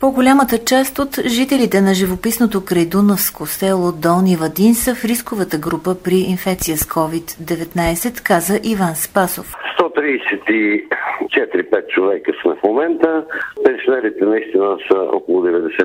По-голямата част от жителите на живописното крайдунавско село Долни Вадин са в рисковата група при инфекция с COVID-19, каза Иван Спасов. 134-5 човека сме в момента. Пенсионерите наистина са около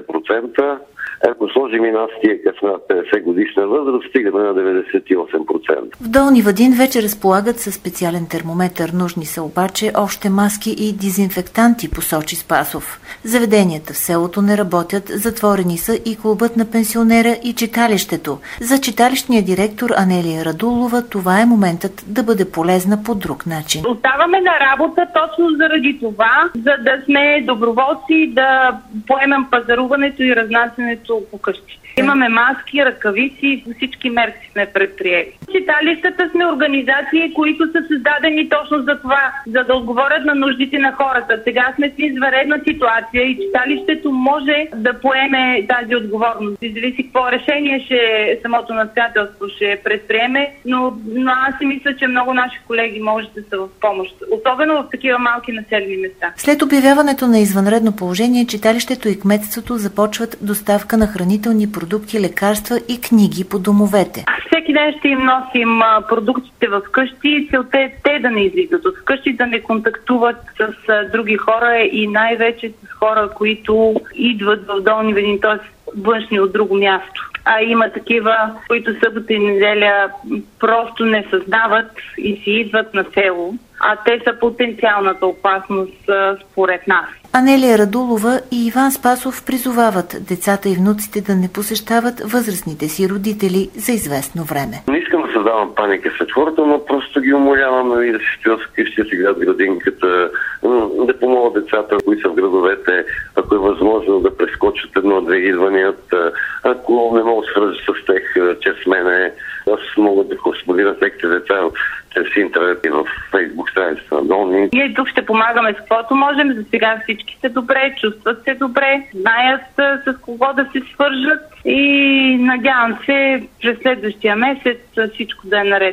90%. Ако сложим и нас тия къс над 50 годишна възраст, стигаме на 98%. В Долни Вадин вече разполагат със специален термометър. Нужни са обаче още маски и дезинфектанти, посочи Спасов. Заведенията в селото не работят, затворени са и клубът на пенсионера и читалището. За читалищния директор Анелия Радулова това е моментът да бъде полезна по друг начин. Оставаме на работа точно заради това, за да сме доброволци, да поемем пазаруването и разнасянето по къщите. Имаме маски, ръкавици, всички мерки сме предприели. Читалищата сме организации, които са създадени точно за това, за да отговорят на нуждите на хората. Сега сме в извънредна ситуация и читалището може да поеме тази отговорност. Зависи какво решение самото настоятелство ще предприеме, но аз си мисля, че много наши колеги може да са в помощ, особено в такива малки населени места. След обявяването на извънредно положение, читалището и кметството започват доставка на хранителни продукти, лекарства и книги по домовете. Всеки ден ще им носим продуктите в къщи. Целта е те да не излизат от къщи, да не контактуват с други хора и най-вече с хора, които идват в Долни Вадин, т.е. външни от друго място. А има такива, които събота и неделя просто не съзнават и си идват на село, а те са потенциалната опасност според нас. Анелия Радулова и Иван Спасов призовават децата и внуците да не посещават възрастните си родители за известно време. Не искам да създавам паника сред хората, но просто ги умолявам и да си стоят вкъщи, да си гледат градинката, да помогнат децата, които са в градовете, ако е възможно да прескочат едно-две идванията. Ако не мога да свържа с тях чрез мене, аз мога да корespондирам с техните деца чрез интернет и в Фейсбук страницата на Долни. Ние тук ще помагаме с каквото можем. За сега всички са добре, чувстват се добре, знаят с кого да се свържат и надявам се през следващия месец всичко да е наред.